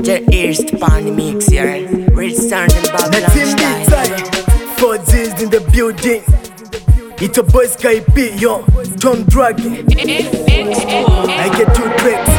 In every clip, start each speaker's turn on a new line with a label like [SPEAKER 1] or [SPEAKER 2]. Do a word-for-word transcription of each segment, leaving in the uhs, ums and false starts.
[SPEAKER 1] The East Pan Mix here. Rich Sound and Babylon style.
[SPEAKER 2] Four Z's in the building. It's a boy Sky P, yo. Tom Dragon. I get two tracks.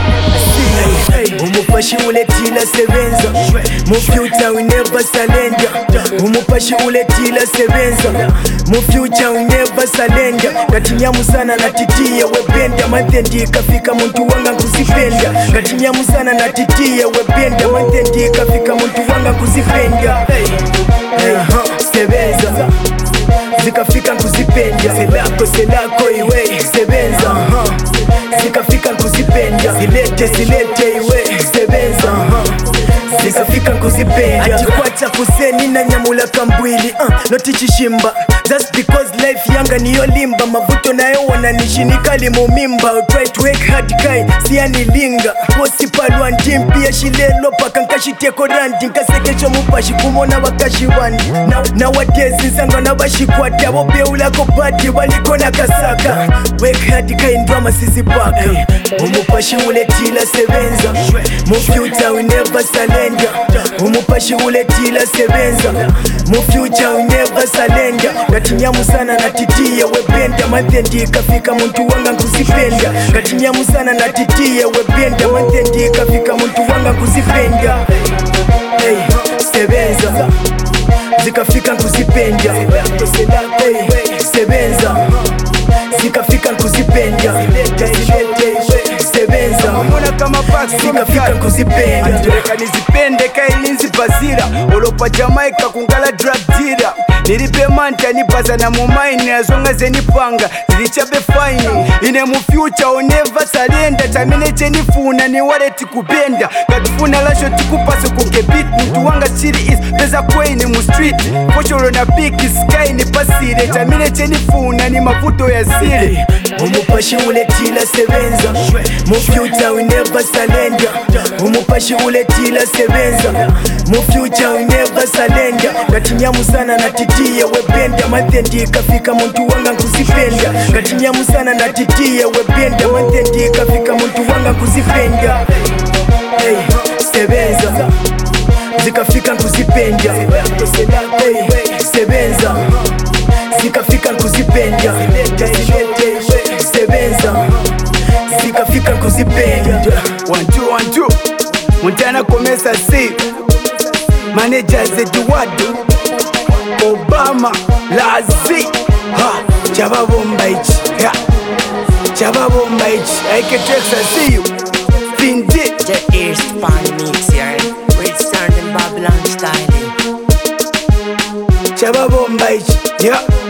[SPEAKER 2] Umupashi ule tila sebenza. Mu future we never surrender. Umupashi ule tila sebenza. Mu future we never surrender. Gatinyamu sana na titia webenda. Mantendi kafika muntu wanga kuzipenda. Gatinyamu sana na titia webenda. Mantendi kafika muntu wanga kuzipenda. Hey, huh, sebenza. Zikafika nkuzipenda. Selako selako iwe sebenza, huh. Zikafika nkuzipenda. Zilete zilete iwe sebenza, huh. Zikafika nkuzipenda. Atikwacha kuseni na nyamula kambwili, uh, noti chishimba. That's because life yanga niyo limba. Mavuto nayo wananishi nikali mumimba. I'll try to work hard kai siya nilinga. Kosi palwa njimpia shilelo paka nkashiteko randi. Nkasekecho mupashi kumona wakashi wandi. Nowadays nsanga na bashikwata. Wope ulako pati waliko na kasaka. Work hard kai ndrama sisi paka. Umupashi ule tila sebenza. Mu future we never surrender. Umupashi ule tila sebenza. Mu future we never surrender. Gatinyamu sana na titia webenda. Mantendi kafika muntu wanga kuzipenda. Gatinyamu sana na titia webenda. Mantendi kafika muntu wanga kuzipenda. Hey, sebenza. Zikafika nkuzipenda. Hey, sebenza. Zikafika nkuzipenda. Sebenza.
[SPEAKER 3] Mbona kama pasi
[SPEAKER 2] zikafika nkuzipenda.
[SPEAKER 3] Andireka nizipende kai nzipazira. Olopa Jamaica kungala drug dealer. Nilipe manta nipaza na mumaini. Azonga zenipanga zilichabe fine. Ine mu future o never surrender. Tamine chenifuna ni wale tikubenda. Katufuna lasho tikupase kukebit. Mtu wanga chili is peza kweni mu street. Pocholo na big sky ni pasire. Tamine chenifuna ni mavuto ya zile.
[SPEAKER 2] Umupashi ule tila sebenza. Mu future we never surrender. Umupashi ule tila sebenza. Mu future we never surrender. Gatinyamu sana na titia webenda. Mantendi kafika muntu wanga kuzipenda. Gatinyamu sana na titia webenda. Mantendi kafika muntu wanga kuzipenda. Hey, sebenza. Zikafika nkuzipenda. Hey, sebenza. Zikafika nkuzipenda. Sebenza. Zikafika nkuzipenda.
[SPEAKER 3] One two one two. Montana komesa si. Managers Eduardo Obama Lazi. Ha, Chaba bomba ichi. Ha, Chaba bomba ichi. Aike Texas see you. Pindi.
[SPEAKER 1] The East Pan Mix here. Rich Sound and Babylon style.
[SPEAKER 3] Chaba bomba ichi. Yeah.